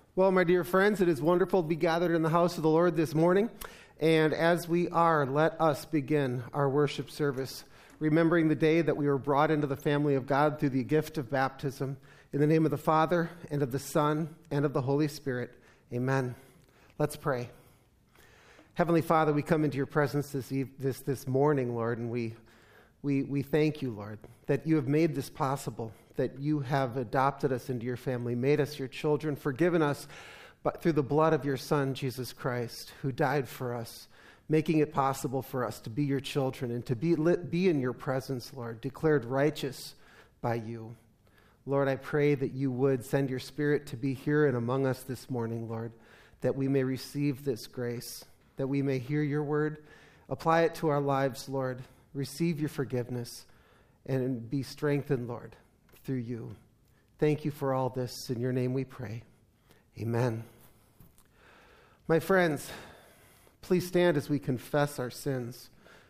Well, my dear friends, it is wonderful to be gathered in the house of the Lord this morning. And as we are, let us begin our worship service, remembering the day that we were brought into the family of God through the gift of baptism. In the name of the Father, and of the Son, and of the Holy Spirit. Amen. Let's pray. Heavenly Father, we come into your presence this morning, Lord, and we thank you, Lord, that you have made this possible, that you have adopted us into your family, made us your children, forgiven us but through the blood of your Son, Jesus Christ, who died for us, making it possible for us to be your children and to be in your presence, Lord, declared righteous by you. Lord, I pray that you would send your Spirit to be here and among us this morning, Lord, that we may receive this grace, that we may hear your word, apply it to our lives, Lord, receive your forgiveness, and be strengthened, Lord, through you. Thank you for all this. In your name we pray. Amen. My friends, please stand as we confess our sins.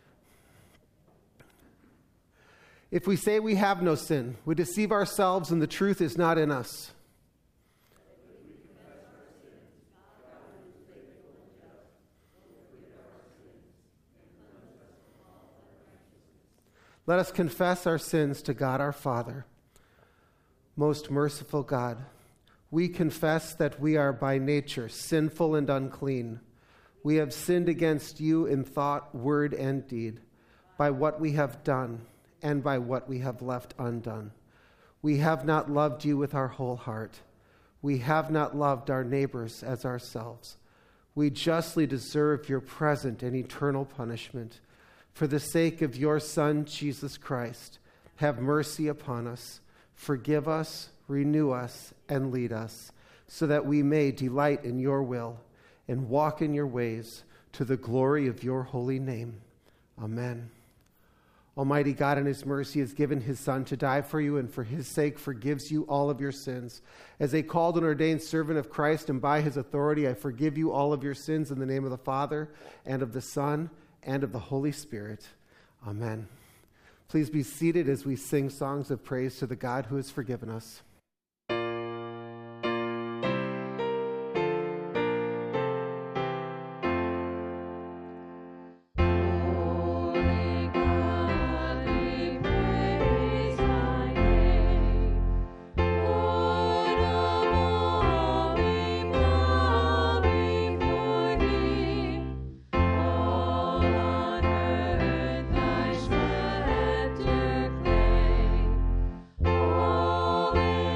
If we say we have no sin, we deceive ourselves and the truth is not in us. Let us confess our sins to God our Father. Most merciful God, we confess that we are by nature sinful and unclean. We have sinned against you in thought, word, and deed, by what we have done and by what we have left undone. We have not loved you with our whole heart. We have not loved our neighbors as ourselves. We justly deserve your present and eternal punishment. For the sake of your Son, Jesus Christ, have mercy upon us, forgive us, renew us, and lead us, so that we may delight in your will and walk in your ways to the glory of your holy name. Amen. Almighty God in his mercy has given his Son to die for you, and for his sake forgives you all of your sins. As a called and ordained servant of Christ, and by his authority, I forgive you all of your sins in the name of the Father, and of the Son, and of the Holy Spirit. Amen. Please be seated as we sing songs of praise to the God who has forgiven us. Holy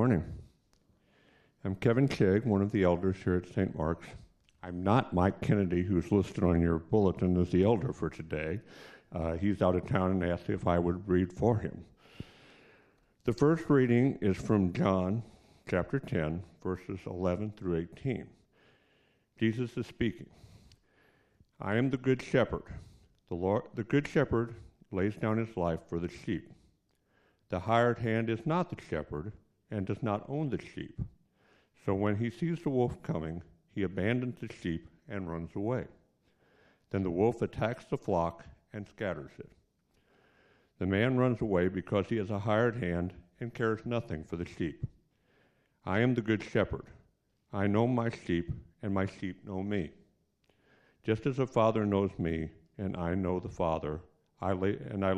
morning. I'm Kevin Kegg, one of the elders here at St. Mark's. I'm not Mike Kennedy, who's listed on your bulletin as the elder for today. He's out of town and asked if I would read for him. The first reading is from John chapter 10, verses 11 through 18. Jesus is speaking. I am the good shepherd. The good shepherd lays down his life for the sheep. The hired hand is not the shepherd and does not own the sheep. So when he sees the wolf coming, he abandons the sheep and runs away. Then the wolf attacks the flock and scatters it. The man runs away because he is a hired hand and cares nothing for the sheep. I am the good shepherd. I know my sheep, and my sheep know me. Just as the Father knows me, and I know the Father, I lay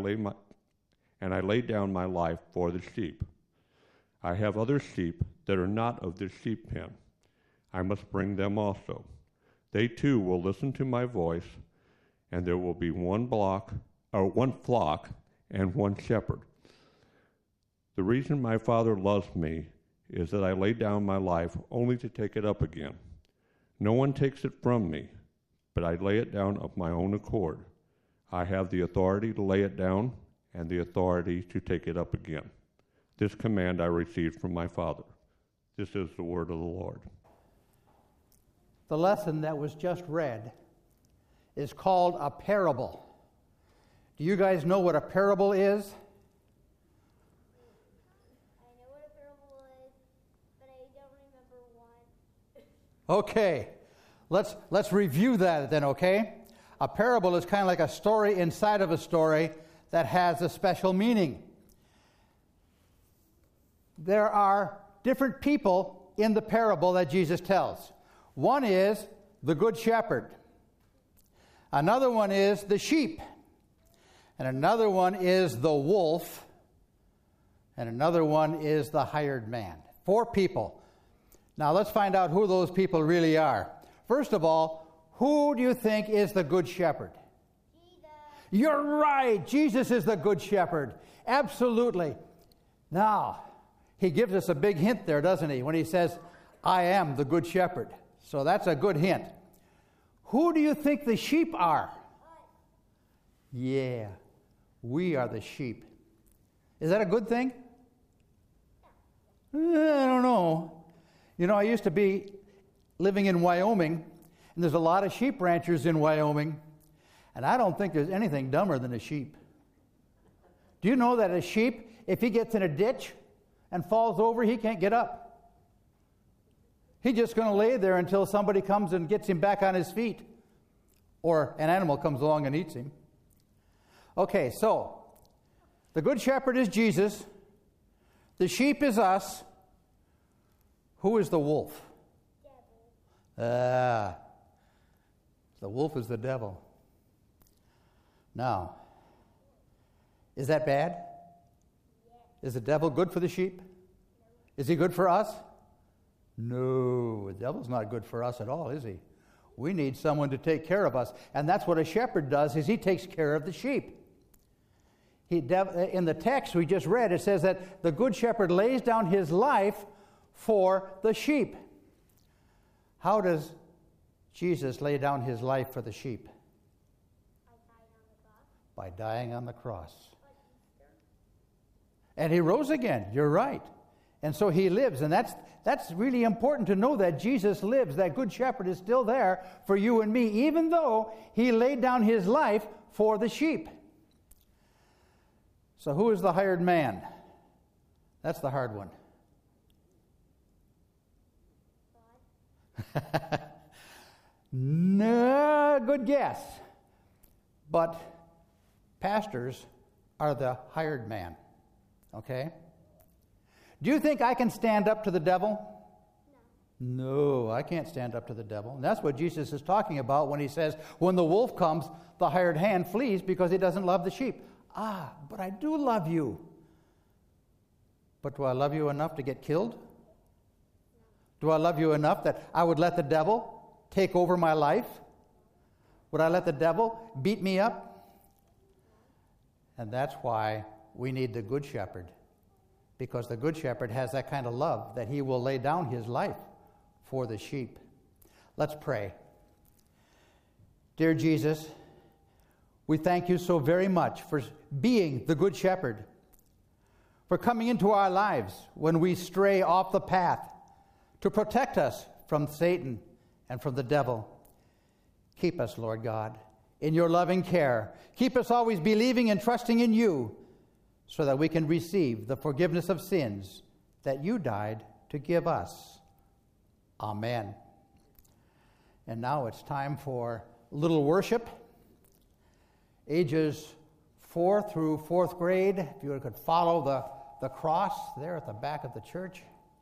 down my life for the sheep. I have other sheep that are not of this sheep pen. I must bring them also. They too will listen to my voice, and there will be one flock and one shepherd. The reason my Father loves me is that I lay down my life only to take it up again. No one takes it from me, but I lay it down of my own accord. I have the authority to lay it down and the authority to take it up again. This command I received from my Father. This is the word of the Lord. The lesson that was just read is called a parable. Do you guys know what a parable is? I know what a parable is, but I don't remember one. Okay, let's review that then, okay? A parable is kind of like a story inside of a story that has a special meaning. There are different people in the parable that Jesus tells. One is the good shepherd. Another one is the sheep. And another one is the wolf. And another one is the hired man. 4 people. Now let's find out who those people really are. First of all, who do you think is the good shepherd? Jesus. You're right. Jesus is the good shepherd. Absolutely. Now, he gives us a big hint there, doesn't he? When he says, I am the good shepherd. So that's a good hint. Who do you think the sheep are? Yeah, we are the sheep. Is that a good thing? I don't know. You know, I used to be living in Wyoming, and there's a lot of sheep ranchers in Wyoming, and I don't think there's anything dumber than a sheep. Do you know that a sheep, if he gets in a ditch and falls over, he can't get up? He's just going to lay there until somebody comes and gets him back on his feet, or an animal comes along and eats him. Okay, so the good shepherd is Jesus. The sheep is us. Who is the wolf? The wolf is the devil. Now, is that bad? Is the devil good for the sheep? Is he good for us? No, the devil's not good for us at all, is he? We need someone to take care of us. And that's what a shepherd does, is he takes care of the sheep. In the text we just read, it says that the good shepherd lays down his life for the sheep. How does Jesus lay down his life for the sheep? By dying on the cross. And he rose again, you're right. And so he lives, and that's really important to know that Jesus lives. That good shepherd is still there for you and me, even though he laid down his life for the sheep. So who is the hired man? That's the hard one. No, good guess. But pastors are the hired man. Okay? Do you think I can stand up to the devil? No, I can't stand up to the devil. And that's what Jesus is talking about when he says, when the wolf comes, the hired hand flees because he doesn't love the sheep. But I do love you. But do I love you enough to get killed? Do I love you enough that I would let the devil take over my life? Would I let the devil beat me up? And that's why we need the good shepherd because the Good Shepherd has that kind of love that he will lay down his life for the sheep. Let's pray. Dear Jesus, we thank you so very much for being the Good Shepherd, for coming into our lives when we stray off the path, to protect us from Satan and from the devil. Keep us, Lord God, in your loving care. Keep us always believing and trusting in you, so that we can receive the forgiveness of sins that you died to give us. Amen. And now it's time for little worship. Ages 4 through 4th grade, if you could follow the cross there at the back of the church.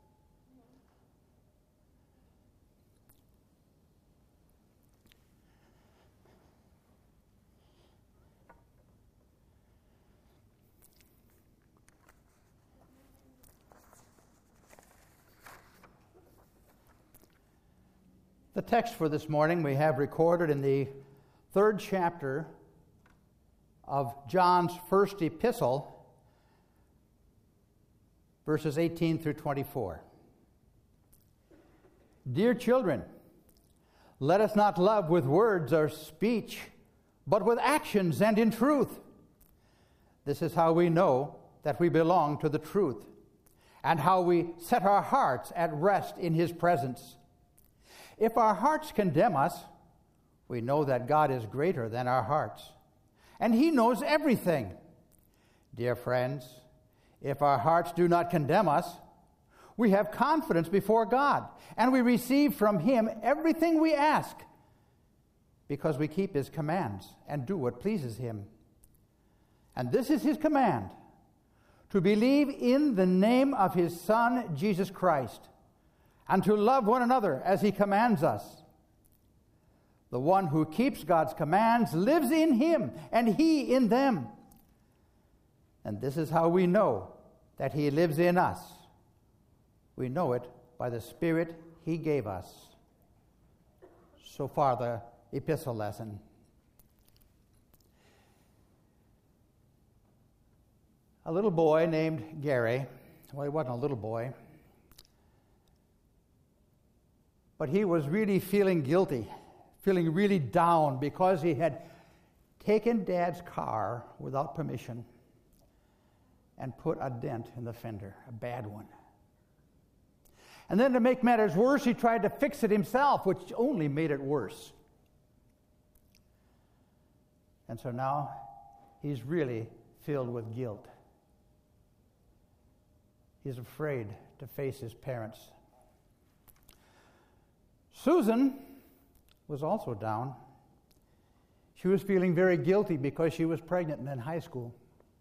The text for this morning we have recorded in the 3rd chapter of John's first epistle, verses 18 through 24. Dear children, let us not love with words or speech, but with actions and in truth. This is how we know that we belong to the truth, and how we set our hearts at rest in his presence. If our hearts condemn us, we know that God is greater than our hearts, and he knows everything. Dear friends, if our hearts do not condemn us, we have confidence before God, and we receive from him everything we ask, because we keep his commands and do what pleases him. And this is his command, to believe in the name of his Son, Jesus Christ, and to love one another as he commands us. The one who keeps God's commands lives in him, and he in them. And this is how we know that he lives in us. We know it by the Spirit he gave us. So far, the epistle lesson. A little boy named Gary, well, he wasn't a little boy, but he was really feeling guilty, feeling really down because he had taken Dad's car without permission and put a dent in the fender, a bad one. And then to make matters worse, he tried to fix it himself, which only made it worse. And so now he's really filled with guilt. He's afraid to face his parents. Susan was also down. She was feeling very guilty because she was pregnant and in high school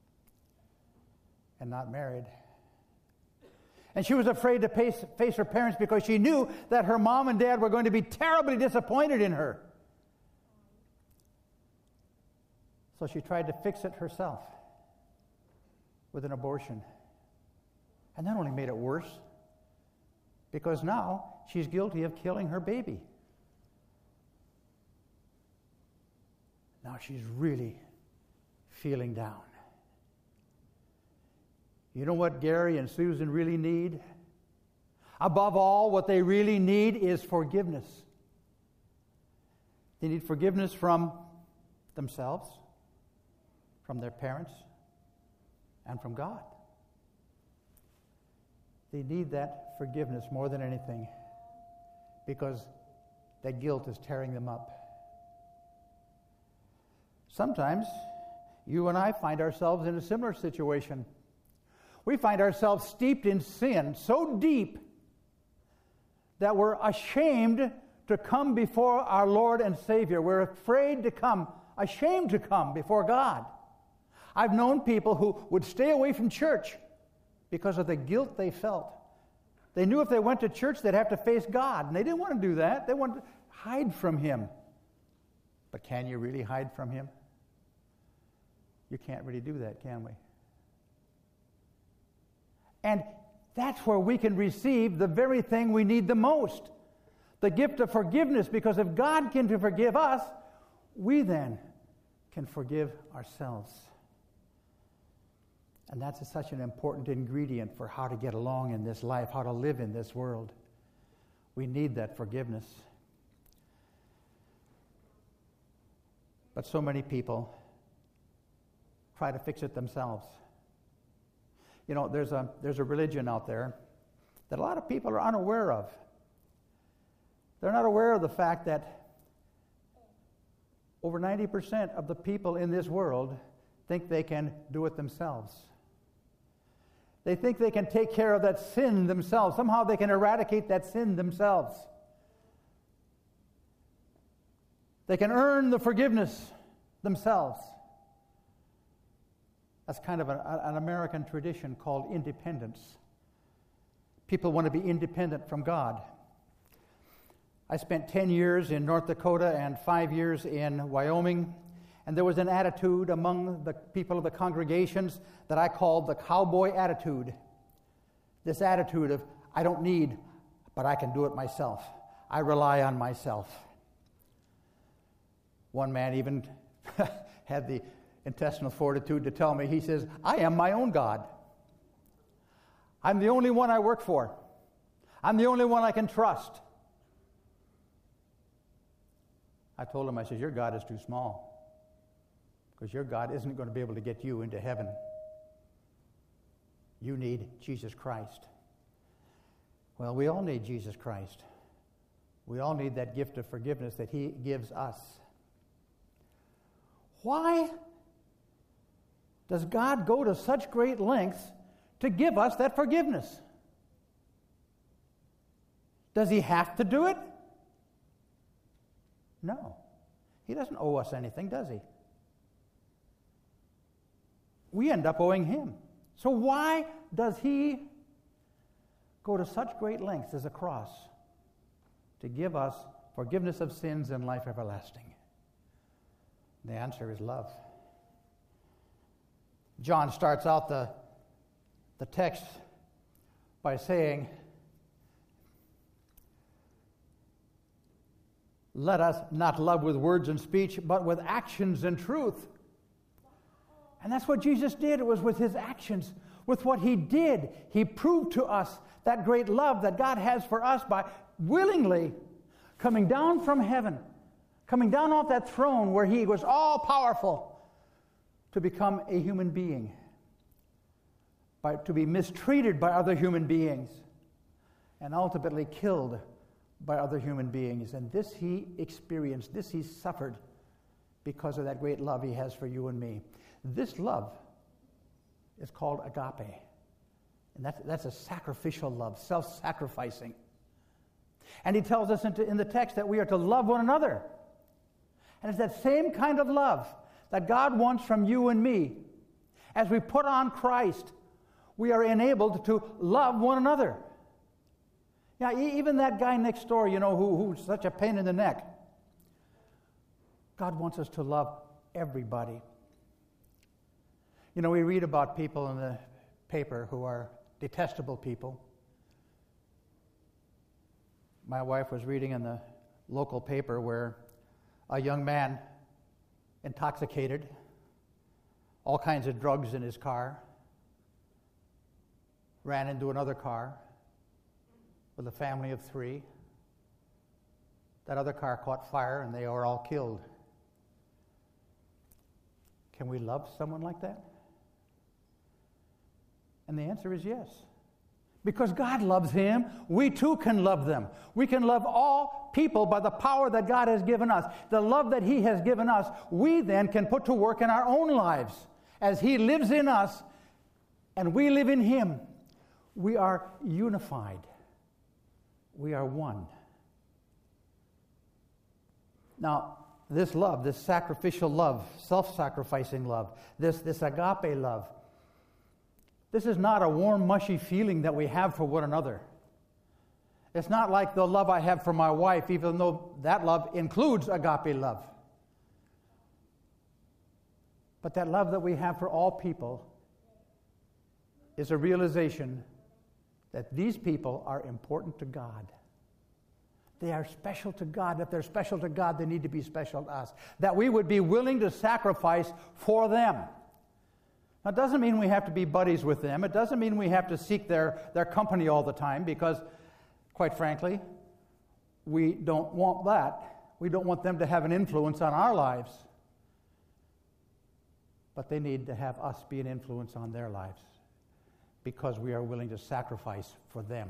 and not married. And she was afraid to face her parents because she knew that her mom and dad were going to be terribly disappointed in her. So she tried to fix it herself with an abortion. And that only made it worse, because now she's guilty of killing her baby. Now she's really feeling down. You know what Gary and Susan really need? Above all, what they really need is forgiveness. They need forgiveness from themselves, from their parents, and from God. They need that forgiveness more than anything, because that guilt is tearing them up. Sometimes you and I find ourselves in a similar situation. We find ourselves steeped in sin so deep that we're ashamed to come before our Lord and Savior. We're afraid to come, ashamed to come before God. I've known people who would stay away from church because of the guilt they felt. They knew if they went to church, they'd have to face God, and they didn't want to do that. They wanted to hide from him. But can you really hide from him? You can't really do that, can we? And that's where we can receive the very thing we need the most, the gift of forgiveness, because if God can forgive us, we then can forgive ourselves. And that's such an important ingredient for how to get along in this life, how to live in this world. We need that forgiveness. But so many people try to fix it themselves. You know, there's a religion out there that a lot of people are unaware of. They're not aware of the fact that over 90% of the people in this world think they can do it themselves. They think they can take care of that sin themselves. Somehow they can eradicate that sin themselves. They can earn the forgiveness themselves. That's kind of an American tradition called independence. People want to be independent from God. I spent 10 years in North Dakota and 5 years in Wyoming, and there was an attitude among the people of the congregations that I called the cowboy attitude. This attitude of, I don't need, but I can do it myself. I rely on myself. One man even had the intestinal fortitude to tell me, he says, I am my own God. I'm the only one I work for. I'm the only one I can trust. I told him, I said, your God is too small. Because your God isn't going to be able to get you into heaven. You need Jesus Christ. Well, we all need Jesus Christ. We all need that gift of forgiveness that He gives us. Why does God go to such great lengths to give us that forgiveness? Does He have to do it? No. He doesn't owe us anything, does He? We end up owing Him. So why does He go to such great lengths as a cross to give us forgiveness of sins and life everlasting? The answer is love. John starts out the text by saying, let us not love with words and speech, but with actions and truth. And that's what Jesus did. It was with His actions, with what He did. He proved to us that great love that God has for us by willingly coming down from heaven, coming down off that throne where He was all powerful, to become a human being, to be mistreated by other human beings, and ultimately killed by other human beings. And this He experienced, this He suffered because of that great love He has for you and me. This love is called agape. And that's a sacrificial love, self-sacrificing. And He tells us in the text that we are to love one another. And it's that same kind of love that God wants from you and me. As we put on Christ, we are enabled to love one another. Yeah, even that guy next door, you know, who's such a pain in the neck. God wants us to love everybody. You know, we read about people in the paper who are detestable people. My wife was reading in the local paper where a young man, intoxicated, all kinds of drugs in his car, ran into another car with a family of 3. That other car caught fire and they were all killed. Can we love someone like that? And the answer is yes. Because God loves him, we too can love them. We can love all people by the power that God has given us. The love that he has given us, we then can put to work in our own lives. As he lives in us and we live in him, we are unified. We are one. Now, this love, this sacrificial love, self-sacrificing love, this agape love, this is not a warm, mushy feeling that we have for one another. It's not like the love I have for my wife, even though that love includes agape love. But that love that we have for all people is a realization that these people are important to God. They are special to God. If they're special to God, they need to be special to us. That we would be willing to sacrifice for them. Now, it doesn't mean we have to be buddies with them. It doesn't mean we have to seek their company all the time because, quite frankly, we don't want that. We don't want them to have an influence on our lives. But they need to have us be an influence on their lives because we are willing to sacrifice for them.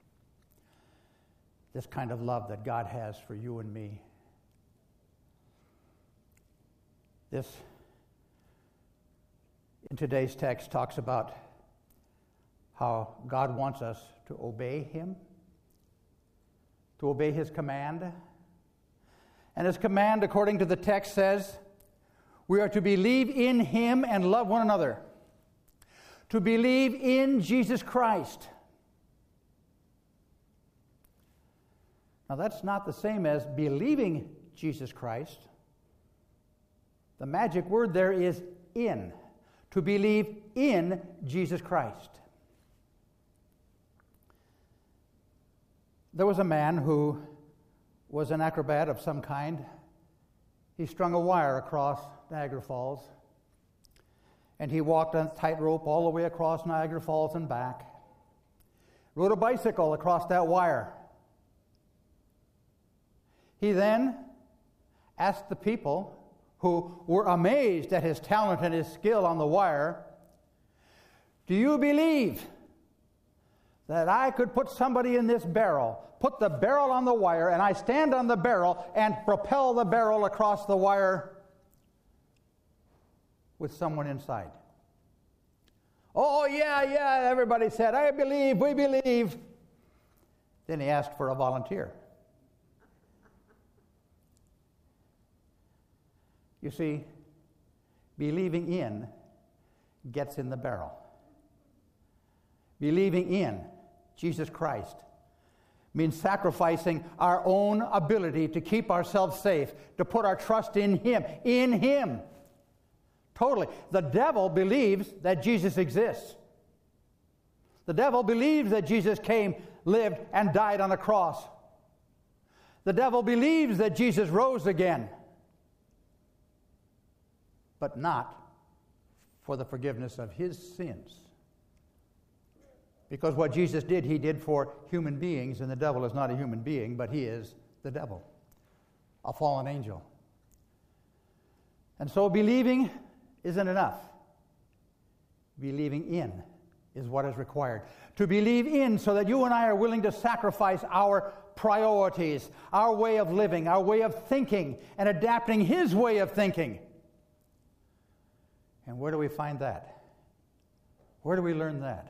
This kind of love that God has for you and me. This, in today's text, talks about how God wants us to obey Him, to obey His command. And His command, according to the text, says, we are to believe in Him and love one another. To believe in Jesus Christ. Now, that's not the same as believing Jesus Christ. The magic word there is in. To believe in Jesus Christ. There was a man who was an acrobat of some kind. He strung a wire across Niagara Falls, and he walked on a tightrope all the way across Niagara Falls and back. Rode a bicycle across that wire. He then asked the people who were amazed at his talent and his skill on the wire, do you believe that I could put somebody in this barrel, put the barrel on the wire, and I stand on the barrel and propel the barrel across the wire with someone inside? Oh, yeah, everybody said, I believe, we believe. Then he asked for a volunteer. You see, believing in gets in the barrel. Believing in Jesus Christ means sacrificing our own ability to keep ourselves safe, to put our trust in Him. In Him. Totally. The devil believes that Jesus exists. The devil believes that Jesus came, lived, and died on a cross. The devil believes that Jesus rose again. But not for the forgiveness of his sins. Because what Jesus did, He did for human beings, and the devil is not a human being, but he is the devil, a fallen angel. And so believing isn't enough. Believing in is what is required. To believe in so that you and I are willing to sacrifice our priorities, our way of living, our way of thinking, and adapting His way of thinking. And where do we find that? Where do we learn that?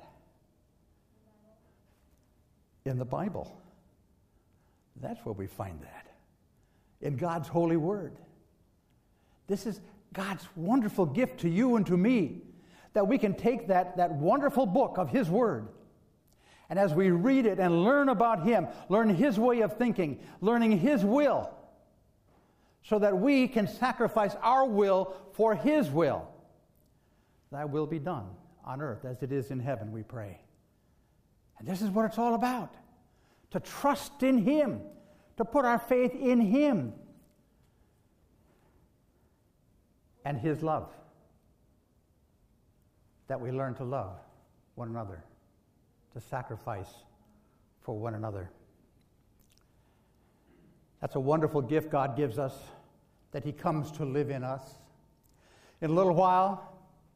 In the Bible. That's where we find that. In God's holy word. This is God's wonderful gift to you and to me, that we can take that wonderful book of His word, and as we read it and learn about Him, learn His way of thinking, learning His will, so that we can sacrifice our will for His will. Thy will be done on earth as it is in heaven, we pray. And this is what it's all about. To trust in Him. To put our faith in Him. And His love. That we learn to love one another. To sacrifice for one another. That's a wonderful gift God gives us. That He comes to live in us. In a little while,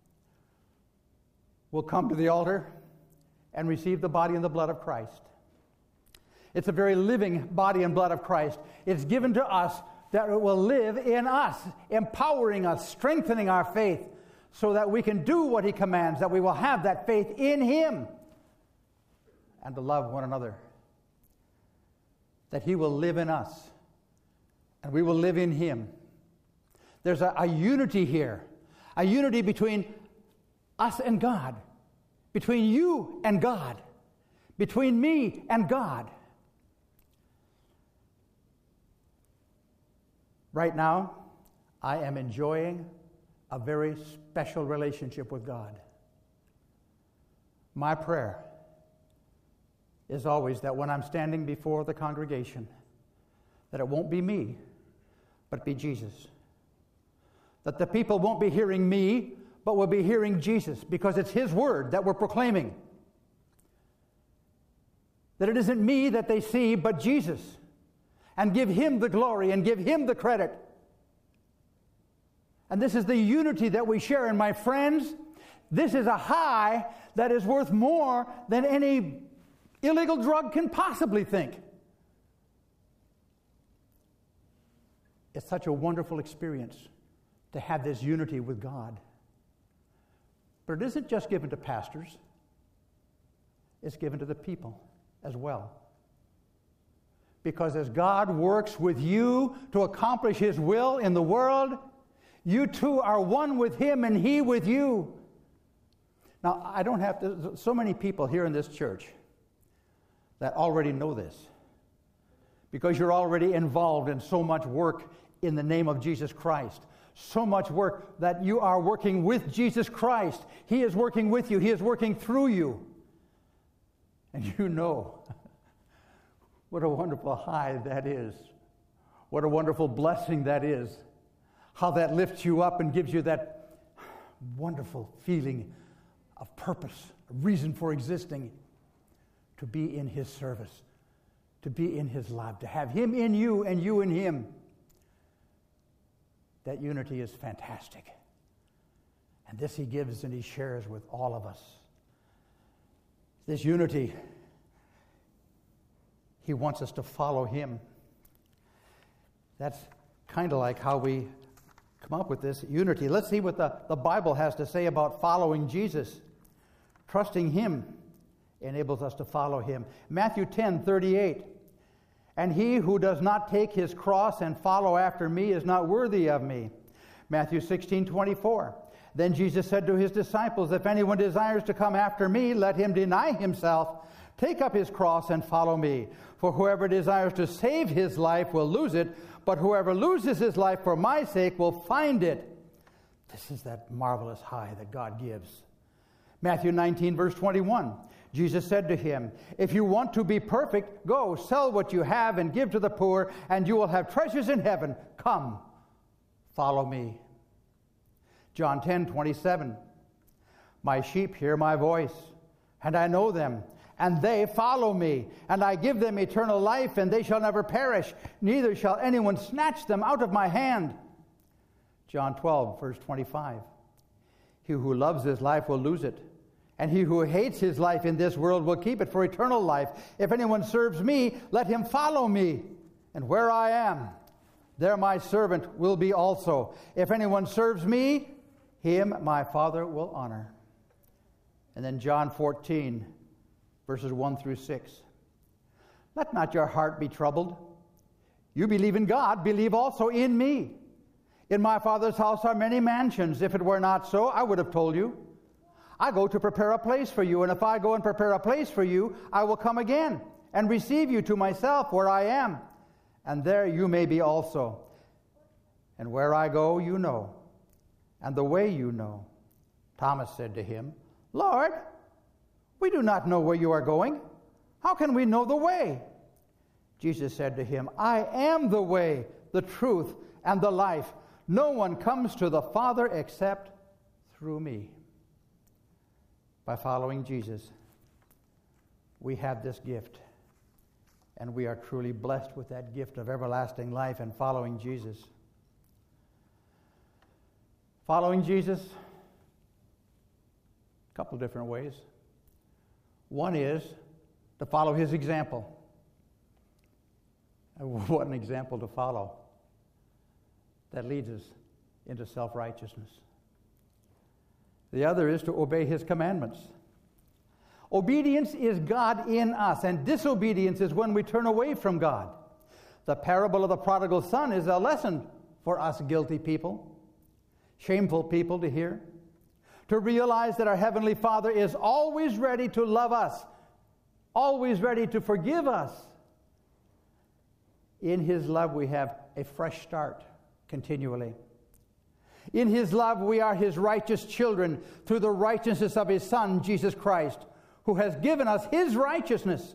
we'll come to the altar and receive the body and the blood of Christ. It's a very living body and blood of Christ. It's given to us that it will live in us, empowering us, strengthening our faith, so that we can do what He commands, that we will have that faith in Him, and to love one another. That He will live in us, and we will live in Him. There's a unity here, a unity between us and God, between you and God, between me and God. Right now, I am enjoying a very special relationship with God. My prayer is always that when I'm standing before the congregation, that it won't be me, but be Jesus. That the people won't be hearing me, but we'll be hearing Jesus, because it's His word that we're proclaiming. That it isn't me that they see, but Jesus. And give Him the glory and give Him the credit. And this is the unity that we share. And my friends, this is a high that is worth more than any illegal drug can possibly think. It's such a wonderful experience to have this unity with God. But it isn't just given to pastors. It's given to the people as well. Because as God works with you to accomplish His will in the world, you too are one with Him and He with you. Now, I don't have to, so many people here in this church that already know this, because you're already involved in so much work in the name of Jesus Christ. So much work that you are working with Jesus Christ. He is working with you. He is working through you. And you know what a wonderful high that is. What a wonderful blessing that is. How that lifts you up and gives you that wonderful feeling of purpose, a reason for existing, to be in His service, to be in His love, to have Him in you and you in Him. That unity is fantastic. And this He gives and He shares with all of us. This unity, He wants us to follow Him. That's kind of like how we come up with this unity. Let's see what the Bible has to say about following Jesus. Trusting Him enables us to follow Him. Matthew 10:38. And he who does not take his cross and follow after me is not worthy of me. Matthew 16:24. Then Jesus said to His disciples, if anyone desires to come after me, let him deny himself, take up his cross and follow me. For whoever desires to save his life will lose it, but whoever loses his life for my sake will find it. This is that marvelous high that God gives. Matthew 19, verse 21. Jesus said to him, if you want to be perfect, go, sell what you have and give to the poor, and you will have treasures in heaven. Come, follow me. John 10:27. My sheep hear my voice, and I know them, and they follow me, and I give them eternal life, and they shall never perish, neither shall anyone snatch them out of my hand. John 12, verse 25. He who loves his life will lose it, and he who hates his life in this world will keep it for eternal life. If anyone serves me, let him follow me. And where I am, there my servant will be also. If anyone serves me, him my Father will honor. And then John 14, verses 1 through 6. Let not your heart be troubled. You believe in God, believe also in me. In my Father's house are many mansions. If it were not so, I would have told you. I go to prepare a place for you, and if I go and prepare a place for you, I will come again and receive you to myself where I am, and there you may be also. And where I go, you know, and the way you know. Thomas said to him, Lord, we do not know where you are going. How can we know the way? Jesus said to him, I am the way, the truth, and the life. No one comes to the Father except through me. By following Jesus, we have this gift, and we are truly blessed with that gift of everlasting life and following Jesus. Following Jesus, a couple different ways. One is to follow His example. And what an example to follow. That leads us into self-righteousness. The other is to obey His commandments. Obedience is God in us, and disobedience is when we turn away from God. The parable of the prodigal son is a lesson for us guilty people, shameful people to hear, to realize that our Heavenly Father is always ready to love us, always ready to forgive us. In His love we have a fresh start continually. In His love, we are His righteous children through the righteousness of His Son, Jesus Christ, who has given us His righteousness.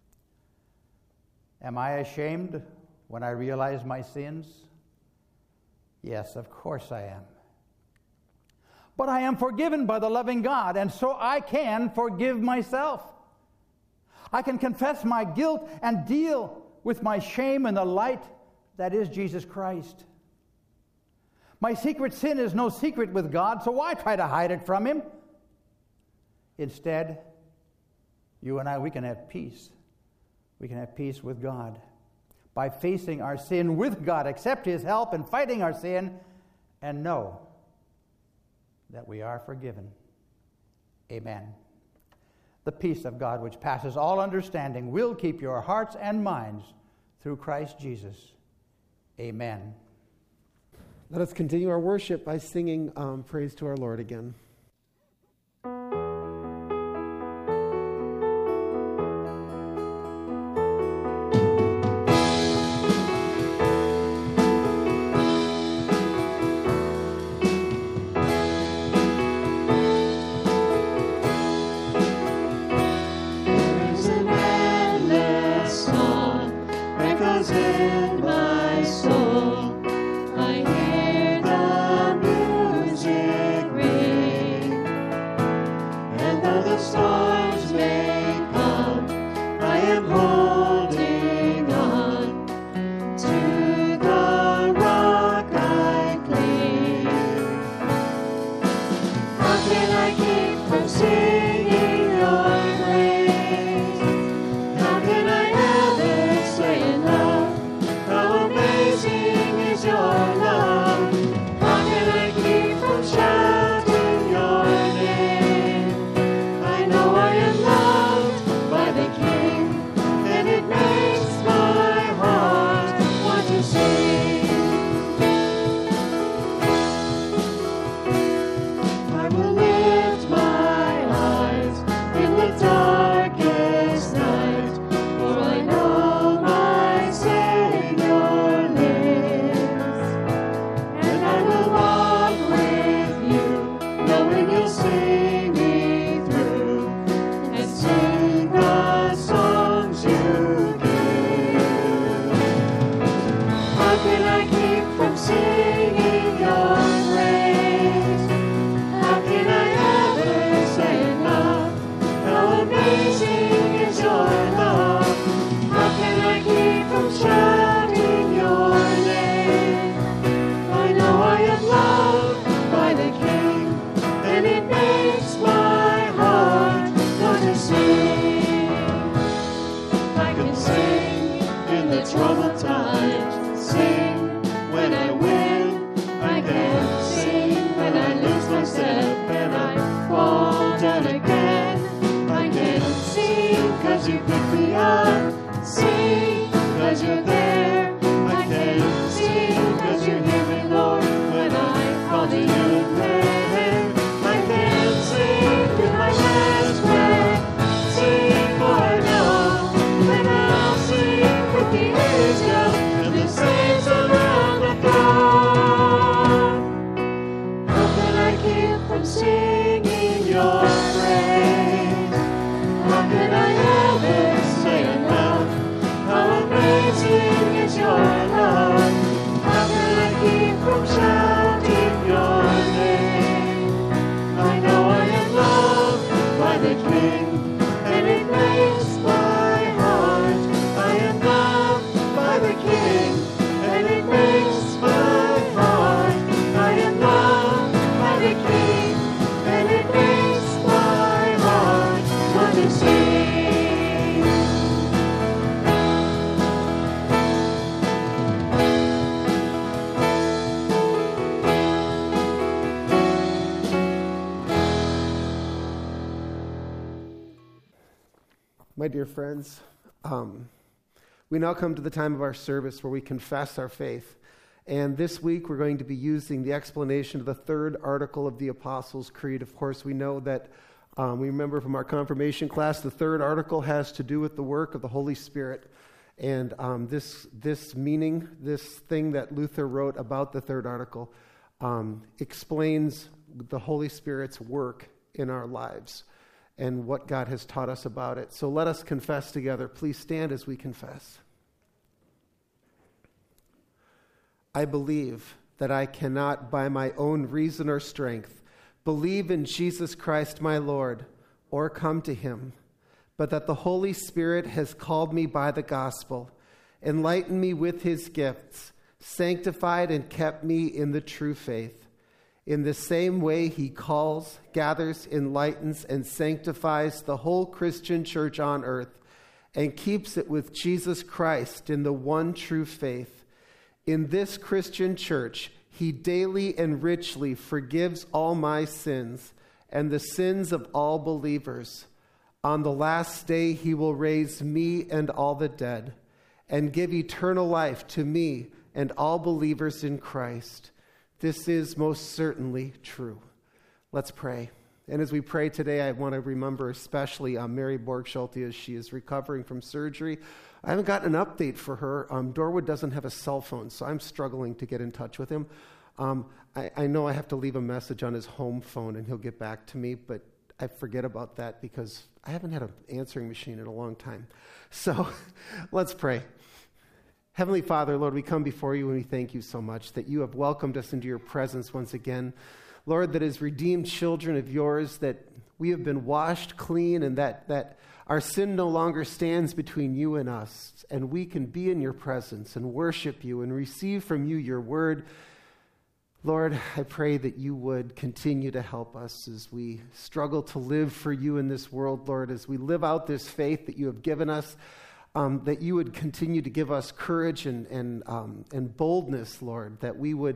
Am I ashamed when I realize my sins? Yes, of course I am. But I am forgiven by the loving God, and so I can forgive myself. I can confess my guilt and deal with my shame in the light that is Jesus Christ. My secret sin is no secret with God, so why try to hide it from Him? Instead, you and I, we can have peace. We can have peace with God by facing our sin with God, accept His help in fighting our sin, and know that we are forgiven. Amen. The peace of God, which passes all understanding, will keep your hearts and minds through Christ Jesus. Amen. Let us continue our worship by singing praise to our Lord again. My dear friends, we now come to the time of our service where we confess our faith. And this week we're going to be using the explanation of the third article of the Apostles' Creed. Of course, we know that we remember from our confirmation class, the third article has to do with the work of the Holy Spirit. And this meaning, this thing that Luther wrote about the third article, explains the Holy Spirit's work in our lives and what God has taught us about it. So let us confess together. Please stand as we confess. I believe that I cannot by my own reason or strength believe in Jesus Christ my Lord, or come to him, but that the Holy Spirit has called me by the gospel, enlightened me with his gifts, sanctified and kept me in the true faith. In the same way he calls, gathers, enlightens, and sanctifies the whole Christian church on earth, and keeps it with Jesus Christ in the one true faith. In this Christian church, he daily and richly forgives all my sins and the sins of all believers. On the last day, he will raise me and all the dead and give eternal life to me and all believers in Christ. This is most certainly true. Let's pray. And as we pray today, I want to remember especially Mary Borgschulte as she is recovering from surgery. I haven't gotten an update for her. Dorwood doesn't have a cell phone, so I'm struggling to get in touch with him. I know I have to leave a message on his home phone and he'll get back to me, but I forget about that because I haven't had an answering machine in a long time. So let's pray. Heavenly Father, Lord, we come before you and we thank you so much that you have welcomed us into your presence once again. Lord, that as redeemed children of yours, that we have been washed clean and that our sin no longer stands between you and us, and we can be in your presence and worship you and receive from you your word. Lord, I pray that you would continue to help us as we struggle to live for you in this world, Lord, as we live out this faith that you have given us. That you would continue to give us courage and boldness, Lord, that we would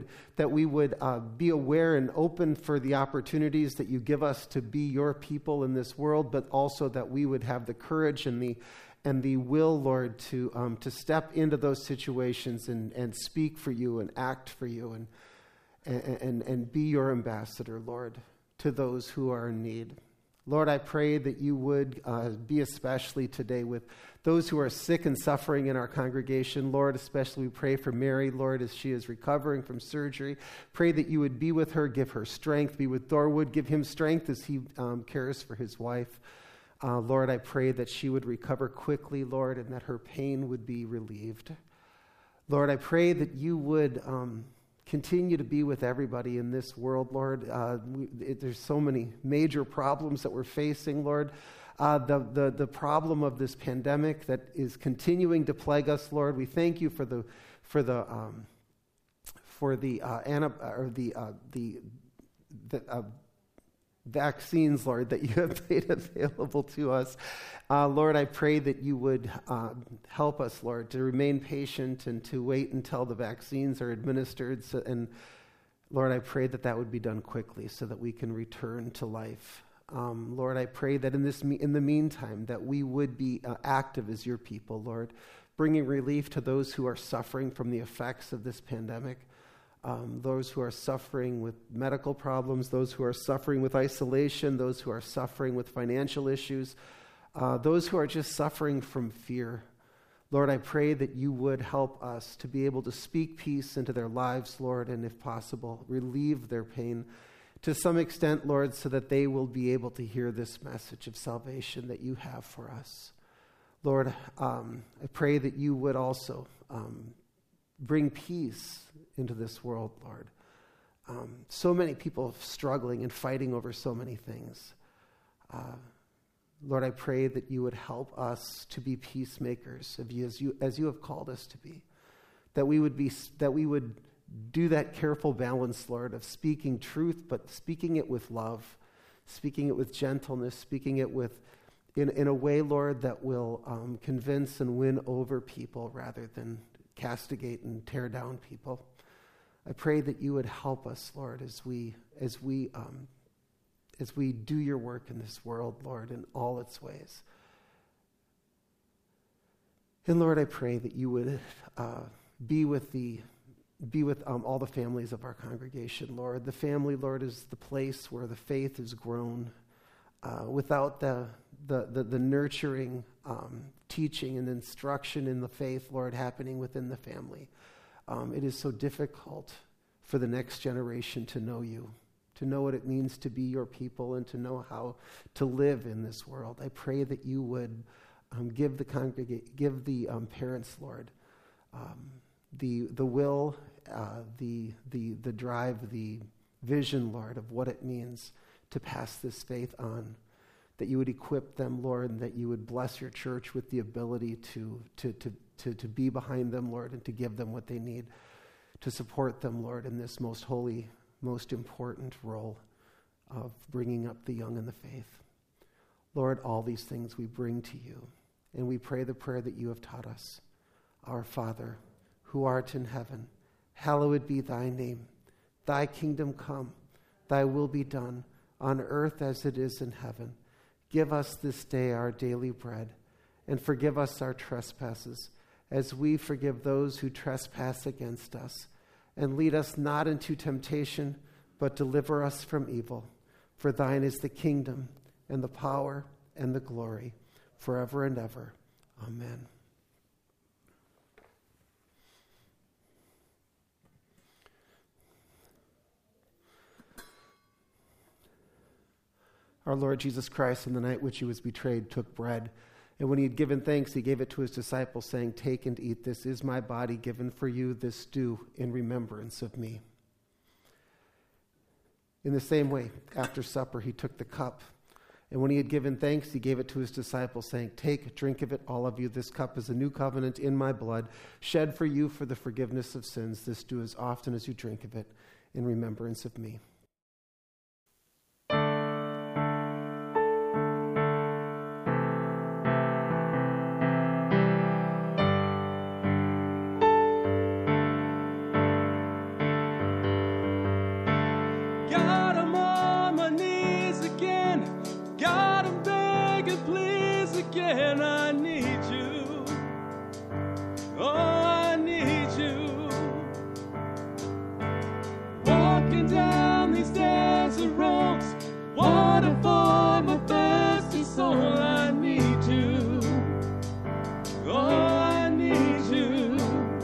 be aware and open for the opportunities that you give us to be your people in this world, but also that we would have the courage and the will, Lord, to step into those situations and speak for you and act for you and be your ambassador, Lord, to those who are in need. Lord, I pray that you would be especially today with those who are sick and suffering in our congregation. Lord, especially we pray for Mary, Lord, as she is recovering from surgery. Pray that you would be with her, give her strength. Be with Dorwood, give him strength as he cares for his wife. Lord, I pray that she would recover quickly, Lord, and that her pain would be relieved. Lord, I pray that you would continue to be with everybody in this world, Lord. There's so many major problems that we're facing, Lord. The problem of this pandemic that is continuing to plague us, Lord. We thank you for the vaccines, Lord, that you have made available to us. Lord, I pray that you would help us, Lord, to remain patient and to wait until the vaccines are administered. And Lord, I pray that that would be done quickly so that we can return to life. Lord, I pray that in the meantime, that we would be active as your people, Lord, bringing relief to those who are suffering from the effects of this pandemic. Those who are suffering with medical problems, those who are suffering with isolation, those who are suffering with financial issues, those who are just suffering from fear. Lord, I pray that you would help us to be able to speak peace into their lives, Lord, and if possible, relieve their pain to some extent, Lord, so that they will be able to hear this message of salvation that you have for us. Lord, I pray that you would also bring peace into this world, Lord. So many people struggling and fighting over so many things. Lord, I pray that you would help us to be peacemakers as you have called us to be. That we would do that careful balance, Lord, of speaking truth, but speaking it with love, speaking it with gentleness, speaking it in a way, Lord, that will convince and win over people rather than castigate and tear down people. I pray that you would help us, Lord, as we do your work in this world, Lord, in all its ways. And Lord, I pray that you would be with all the families of our congregation, Lord. The family, Lord, is the place where the faith is grown. Without the nurturing teaching and instruction in the faith, Lord, happening within the family, it is so difficult for the next generation to know you, to know what it means to be your people, and to know how to live in this world. I pray that you would give the parents, Lord, the will, the drive, the vision, Lord, of what it means to pass this faith on, that you would equip them, Lord, and that you would bless your church with the ability to be behind them, Lord, and to give them what they need, to support them, Lord, in this most holy, most important role of bringing up the young in the faith. Lord, all these things we bring to you, and we pray the prayer that you have taught us. Our Father, who art in heaven, hallowed be thy name. Thy kingdom come, thy will be done, on earth as it is in heaven. Give us this day our daily bread, and forgive us our trespasses, as we forgive those who trespass against us. And lead us not into temptation, but deliver us from evil. For thine is the kingdom, and the power, and the glory, forever and ever. Amen. Our Lord Jesus Christ, in the night which he was betrayed, took bread. And when he had given thanks, he gave it to his disciples, saying, "Take and eat. This is my body given for you. This do in remembrance of me." In the same way, after supper, he took the cup. And when he had given thanks, he gave it to his disciples, saying, "Take, drink of it, all of you. This cup is a new covenant in my blood, shed for you for the forgiveness of sins. This do as often as you drink of it in remembrance of me." And I need you. Oh, I need you. Walking down these desert roads, water for my thirsty soul. I need you. Oh, I need you.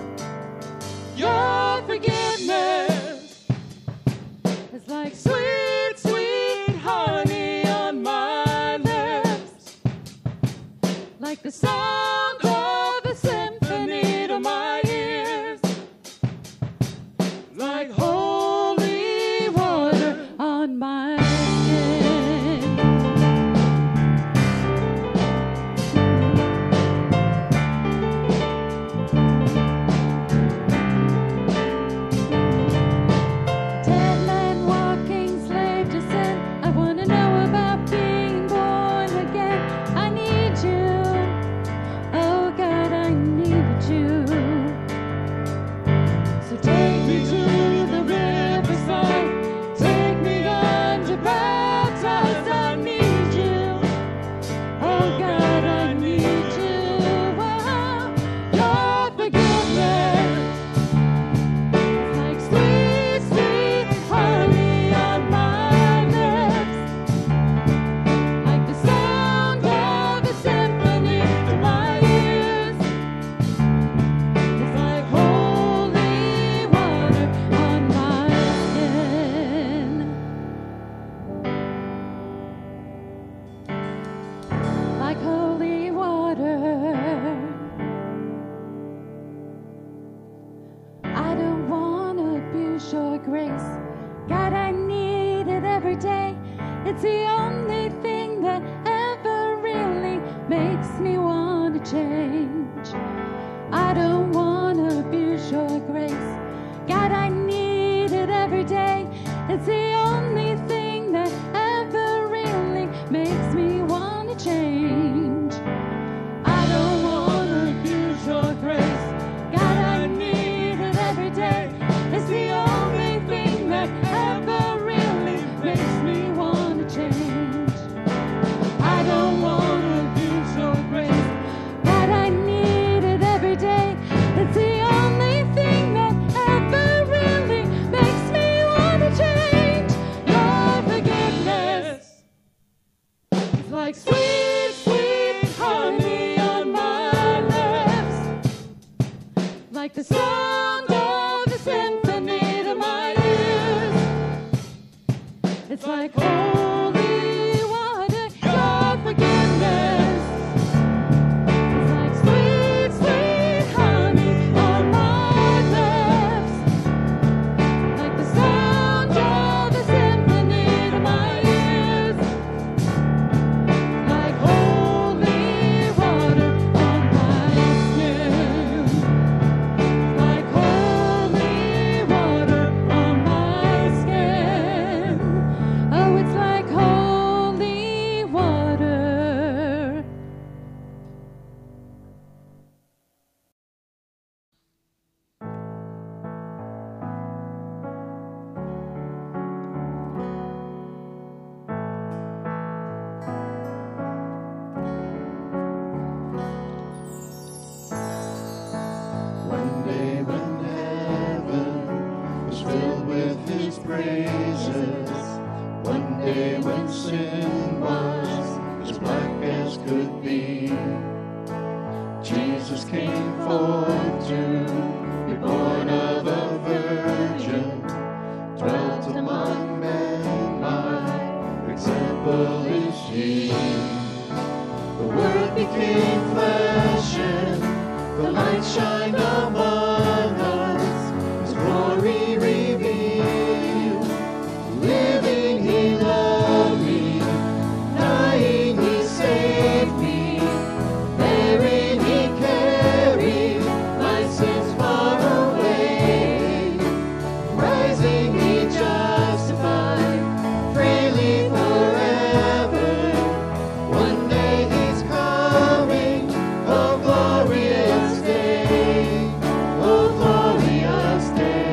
Your forgiveness is like sweet, sweet honey on my lips, like the sound of a symphony to my ears, like holy water on my skin. Dead man walking, slave to sin. I want to know about being born again. I need you. Oh God, I need you. So take me to the riverside, take me on to baptize. I need you. Oh God, I need you. Oh, your forgiveness is like sweet, sweet honey on my lips, like the sound of a symphony to my ears. It's like holy water on my skin, like holy water. I don't want to abuse your grace. God, I need it every day. It's the only thing that ever really makes me want to change. I don't want to abuse your grace. God, I need it every day. It's the only thing that ever really makes me want to change. I don't want to abuse your grace. God, I need it every day. It's the only thing that ever really makes me want to change. I don't want to abuse your grace. God, I need it every day. It's the only thing that ever really makes me want to change. Your forgiveness is like sweet, sweet honey on my lips, like the sound of a symphony to my ears. It's like holy water. Your forgiveness is like sweet, sweet honey on my lips, like the sound of Jesus. One day when sin was as black as could be, Jesus came forth to be born of a virgin, dwelt among men, my example is he. The Word became flesh and the light shined among us, His glory revealed. Living He loved me, dying He saved me, buried He carried my sins far away, rising He justified freely forever. One day He's coming, oh glorious day, oh glorious day.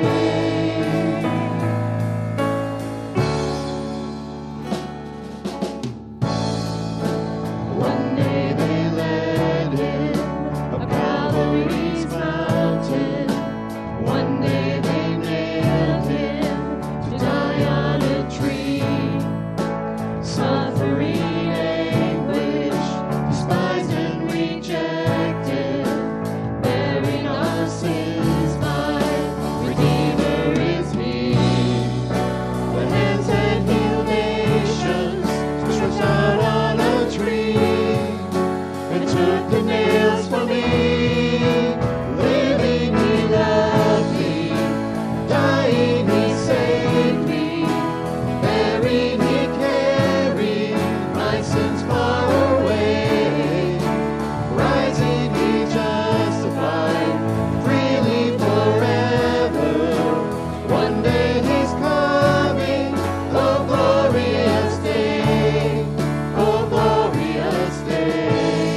One day they led Him up Calvary's mountain. One day they nailed Him to die on a tree. Suffering, anguish, despised and rejected, bearing our sins, my Redeemer is He. The hands that heal nations stretched out on a tree, and took the nails for me. Living He loved me, dying He saved me, buried He carried my sins far away, rising He justified freely forever. One day He's coming, oh glorious day, oh glorious day.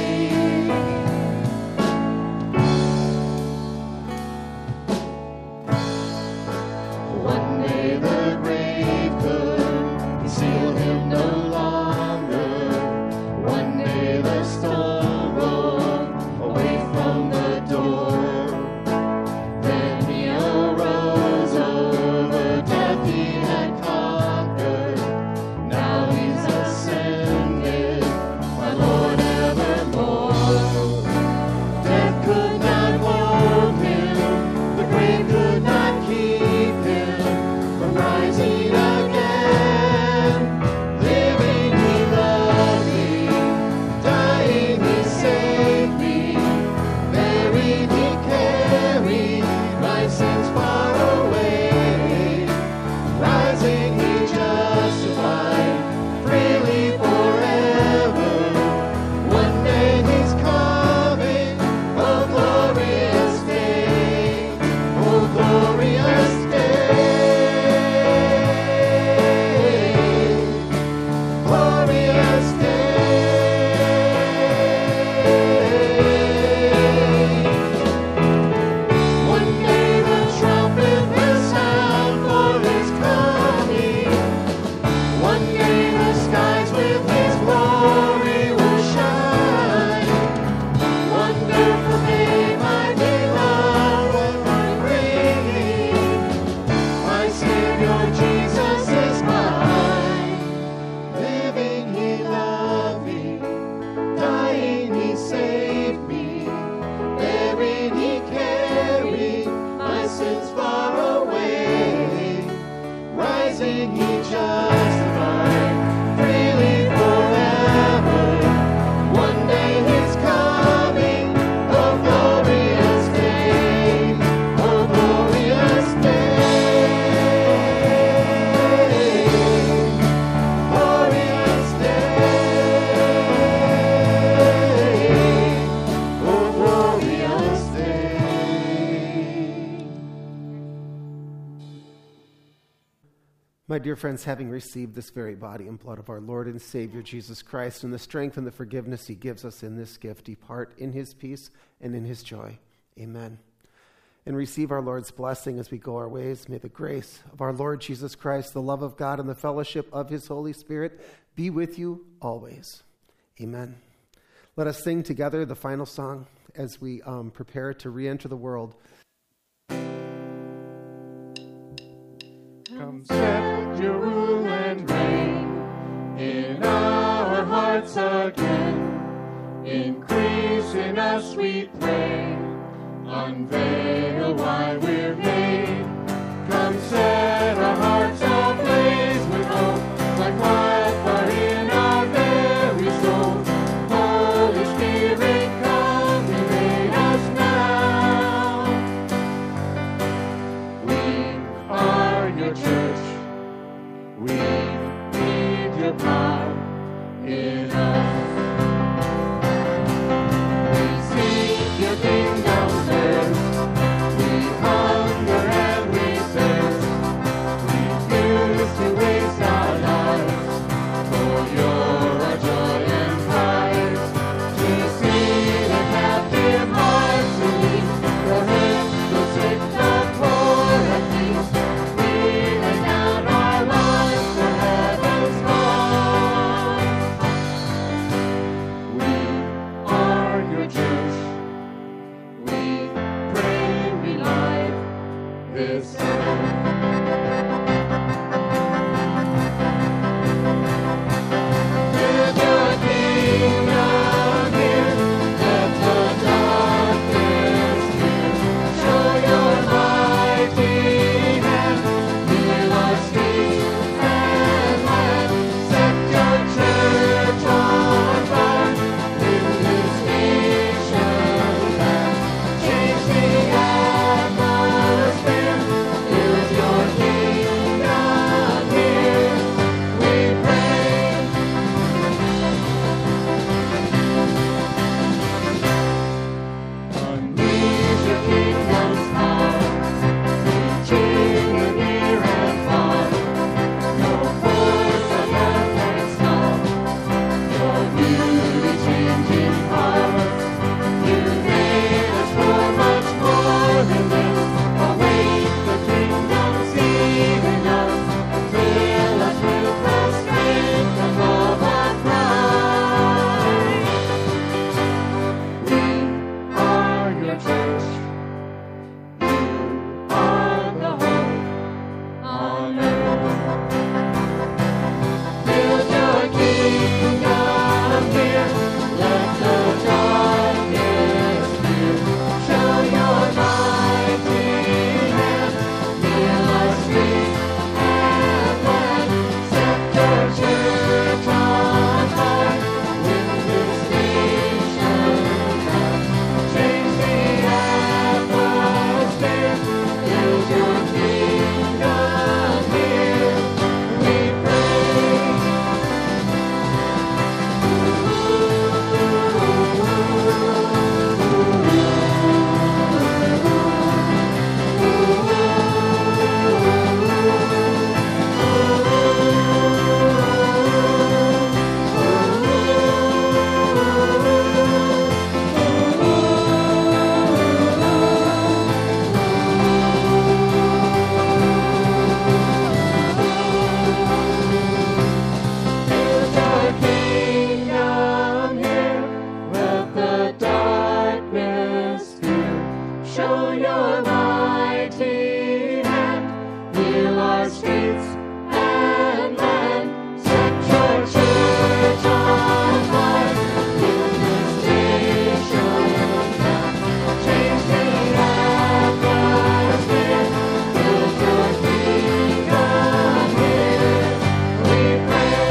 One day the grave could conceal Him no longer. One day the stone rolled away from the door. Then He arose, over death He had conquered. Now He's ascended, my Lord evermore. Death could not hold Him, the grave could not keep Him from rising again. Living He loved me, dying He saved me, buried He carried my sins far away, rising He justified freely forever. One day He's coming, oh glorious day, oh glorious day, glorious day. One day the trumpet will sound for His coming. One day the skies with His glory will shine. Wonderful day, my beloved one bringing. My Savior Jesus is mine. Living He loved me, dying He saved me, buried He carried my sins far away, rising He justified freely forever. One day He's coming, oh glorious day, oh glorious day, glorious day, oh glorious day. My dear friends, having received this very body and blood of our Lord and Savior Jesus Christ and the strength and the forgiveness He gives us in this gift, depart in His peace and in His joy. Amen. And receive our Lord's blessing as we go our ways. May the grace of our Lord Jesus Christ, the love of God, and the fellowship of His Holy Spirit be with you always. Amen. Let us sing together the final song as we prepare to re-enter the world. Come set your again. Increase in us, we pray. Unveil why we're made. Come set our hearts ablaze with hope, like wildfire in our very soul. Holy Spirit, come, invade us now. We are your church. We need your power in us. We seek your kingdom first. We hunger and we thirst. Refuse to waste our lives, for your joy and prize. To see the captive hearts released, the hurt, the sick, the poor at peace. We lay down our lives for heaven's cause. We are your church. We pray, relive this hour. Build your kingdom here, let the darkness fear. Show your mighty hand, heal our streets and land. Set your church on fire in this nation land. Change the atmosphere, build your kingdom here, we pray. Unleash your kingdom's power, reaching you near and far. No force on earth can stop your beauty changing hearts. You made us for much more than this. Awake the kingdom's evening up. Fill us with the strength and love of Christ. We are your church. You are the hope on earth. Build your kingdom here. Let the darkness fear. Show your mighty hand. Heal our streets and land. Set your church on fire in this nation land. Change the atmosphere. Build your kingdom here, we pray. Build your kingdom here, let the darkness fear. Show your mighty hand, heal our streets and land. Set your church on fire in this nation land. Change the atmosphere, build your kingdom here, we pray.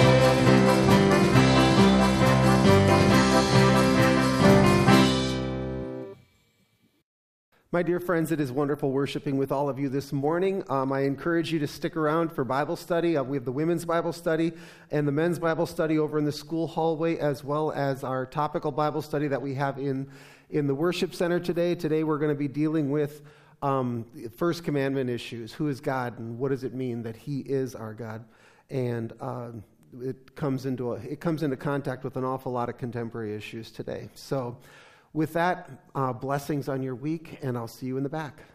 My dear friends, it is wonderful worshiping with all of you this morning. I encourage you to stick around for Bible study. We have the women's Bible study and the men's Bible study over in the school hallway, as well as our topical Bible study that we have in the worship center today. Today we're going to be dealing with first commandment issues. Who is God, and what does it mean that He is our God? And it comes into contact with an awful lot of contemporary issues today. So with that, blessings on your week, and I'll see you in the back.